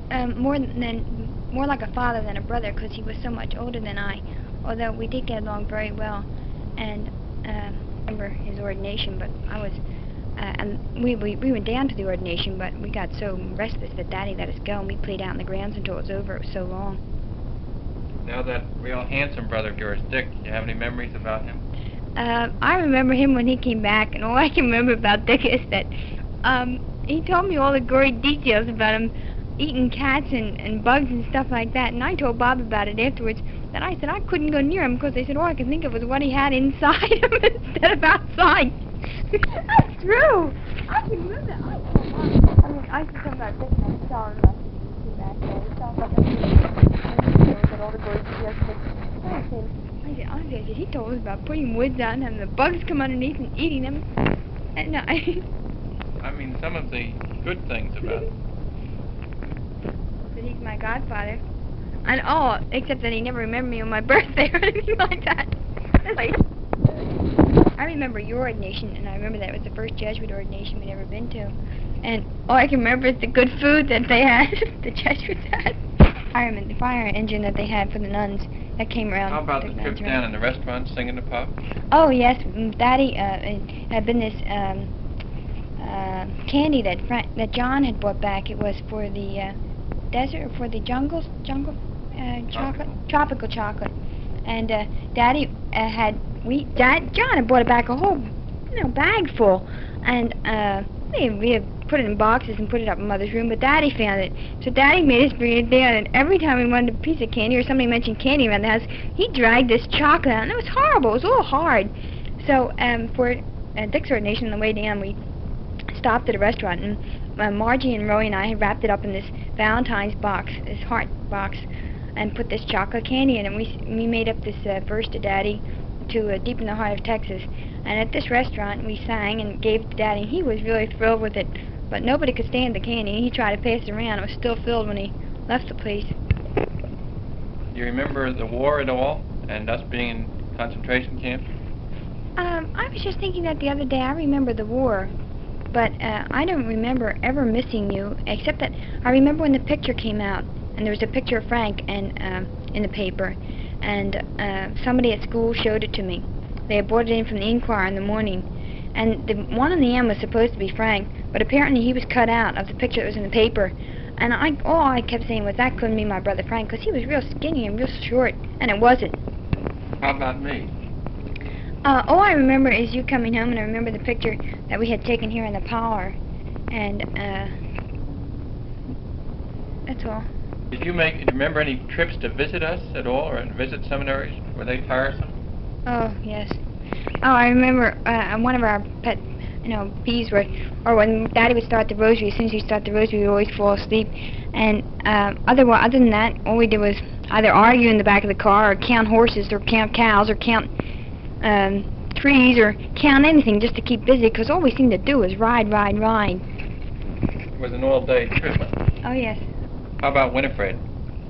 more like a father than a brother, because he was so much older than I. Although we did get along very well, and I remember his ordination, but I was. And we went down to the ordination, but we got so restless that Daddy let us go, and we played out in the grounds until it was over. It was so long. Now that real handsome brother of yours, Dick, do you have any memories about him? I remember him when he came back, and all I can remember about Dick is that he told me all the gory details about him eating cats and bugs and stuff like that, and I told Bob about it afterwards. Then I said I couldn't go near him because they said all I could think of was what he had inside him instead of outside. That's true. I can remember. I used to come back Dick and I saw him back there. We saw him all the gory details. I said, he told us about putting woods out and having the bugs come underneath and eating them. And I mean, some of the good things about him. But he's my godfather. And all, except that he never remembered me on my birthday or anything like that. I remember your ordination, and I remember that it was the first Jesuit ordination we'd ever been to. And all I can remember is the good food that they had, the Jesuits had. I remember the fire engine that they had for the nuns that came around. How about the trip down in the restaurant singing the pub? Oh, yes. Daddy had been this candy that John had brought back. It was for the desert, for the jungle chocolate, tropical chocolate. And Daddy John had brought it back a whole, bag full. And we had put it in boxes and put it up in Mother's room, but Daddy found it. So Daddy made us bring it down, and every time we wanted a piece of candy or somebody mentioned candy around the house, he dragged this chocolate out, and it was horrible. It was a little hard. So for Dick's ordination on the way down, we stopped at a restaurant, and Margie and Roy and I had wrapped it up in this Valentine's box, this heart box, and put this chocolate candy in it. And we made up this verse to Daddy, to Deep in the Heart of Texas. And at this restaurant, we sang and gave it to Daddy. He was really thrilled with it, but nobody could stand the candy. He tried to pass it around. It was still filled when he left the place. Do you remember the war at all, and us being in concentration camp? I was just thinking that the other day. I remember the war, but I don't remember ever missing you, except that I remember when the picture came out, and there was a picture of Frank and in the paper, and somebody at school showed it to me. They had brought it in from the Inquirer in the morning, and the one on the end was supposed to be Frank, but apparently he was cut out of the picture that was in the paper. And all I kept saying was that couldn't be my brother Frank, because he was real skinny and real short, and it wasn't. How about me? All I remember is you coming home, and I remember the picture that we had taken here in the parlor, and that's all. Do you remember any trips to visit us at all, or visit seminaries? Were they tiresome? Oh, yes. Oh, I remember one of our pet, peeves or when Daddy would start the rosary. As soon as he started the rosary, we'd always fall asleep. And other than that, all we did was either argue in the back of the car, or count horses, or count cows, or count trees, or count anything just to keep busy, because all we seemed to do was ride. It was an all-day trip. Oh, yes. How about Winifred?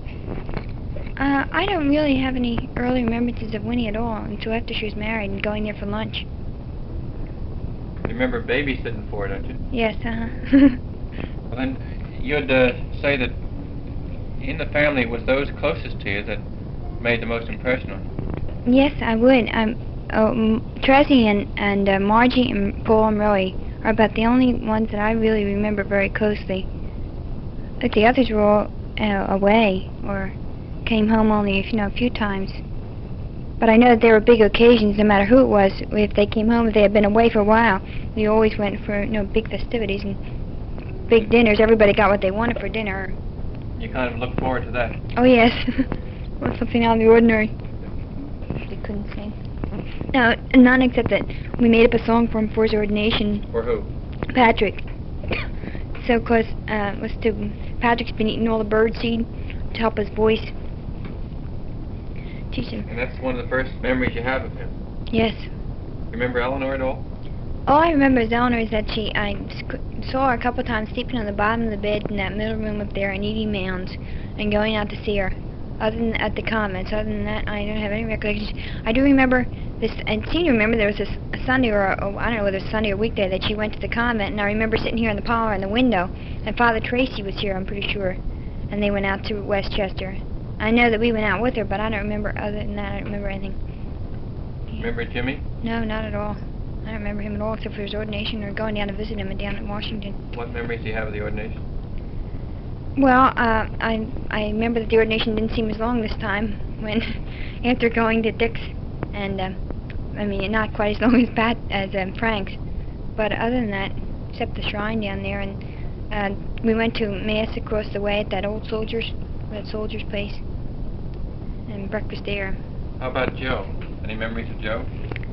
I don't really have any early remembrances of Winnie at all until after she was married and going there for lunch. You remember babysitting for her, don't you? Yes, Well, then you'd say that in the family it was those closest to you that made the most impression on you. Yes, I would. Tracy and Margie and Paul and Roy are about the only ones that I really remember very closely. But the others were all away or came home only a few times. But I know that there were big occasions, no matter who it was. If they came home, if they had been away for a while, we always went for big festivities and big dinners. Everybody got what they wanted for dinner. You kind of look forward to that. Oh yes, or something out of the ordinary. They couldn't sing. No, none except that we made up a song for him for his ordination. For who? Patrick. So, Patrick's been eating all the bird seed to help his voice. Teach him. And that's one of the first memories you have of him. Yes. Remember Eleanor at all? All I remember is Eleanor is that I saw her a couple of times sleeping on the bottom of the bed in that middle room up there in Edie Mounds and going out to see her. Other than at the convents, other than that, I don't have any recollection. I do remember this, and seem to remember there was a Sunday I don't know whether it was Sunday or weekday that she went to the convent, and I remember sitting here in the parlor in the window, and Father Tracy was here, I'm pretty sure. and they went out to Westchester. I know that we went out with her, but I don't remember, other than that, I don't remember anything. Yeah. Remember Jimmy? No, not at all. I don't remember him at all, except for his ordination or going down to visit him down in Washington. What memories do you have of the ordination? Well, I remember that the ordination didn't seem as long this time when after going to Dick's, and I mean not quite as long as Frank's, but other than that, except the shrine down there, and we went to mass across the way at that soldier's place, and breakfast there. How about Joe? Any memories of Joe?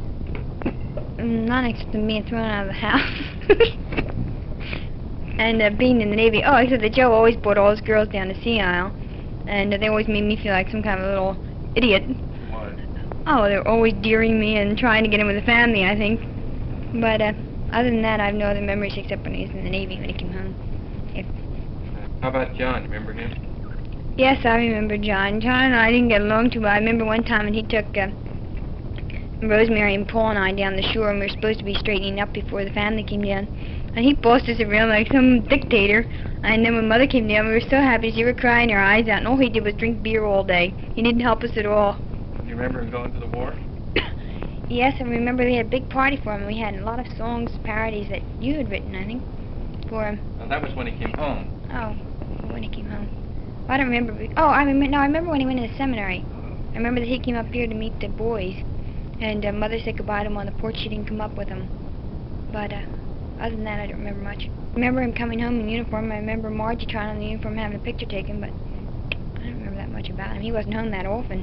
Not except being thrown out of the house. And being in the Navy. Oh, except that Joe always brought all his girls down to Sea Isle, and they always made me feel like some kind of little idiot. Why? Oh, they were always dearing me and trying to get in with the family, I think. But other than that, I have no other memories except when he was in the Navy when he came home. How about John? Remember him? Yes, I remember John. John and I didn't get along too well. I remember one time when he took Rosemary and Paul and I down the shore, and we were supposed to be straightening up before the family came down. And he bossed us around like some dictator. And then when Mother came down, we were so happy. She was crying her eyes out, and all he did was drink beer all day. He didn't help us at all. Do you remember him going to the war? Yes, and remember we had a big party for him. We had a lot of songs, parodies that you had written, I think, for him. Well, that was when he came home. Oh, when he came home. I don't remember. Oh, I remember when he went to the seminary. I remember that he came up here to meet the boys, and Mother said goodbye to him on the porch. She didn't come up with him. But other than that, I don't remember much. I remember him coming home in uniform. I remember Margie trying on the uniform, having a picture taken, but I don't remember that much about him. He wasn't home that often.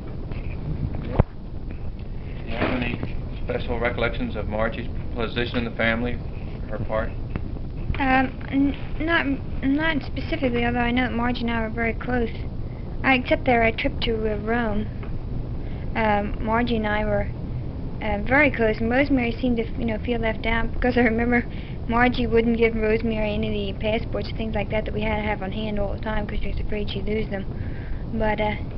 Do you have any special recollections of Margie's position in the family, her part? Not specifically, although I know that Margie and I were very close. Except there, a trip to Rome. Margie and I were very close, and Rosemary seemed to, feel left out, because I remember Margie wouldn't give Rosemary any of the passports and things like that we had to have on hand all the time, because she was afraid she'd lose them. But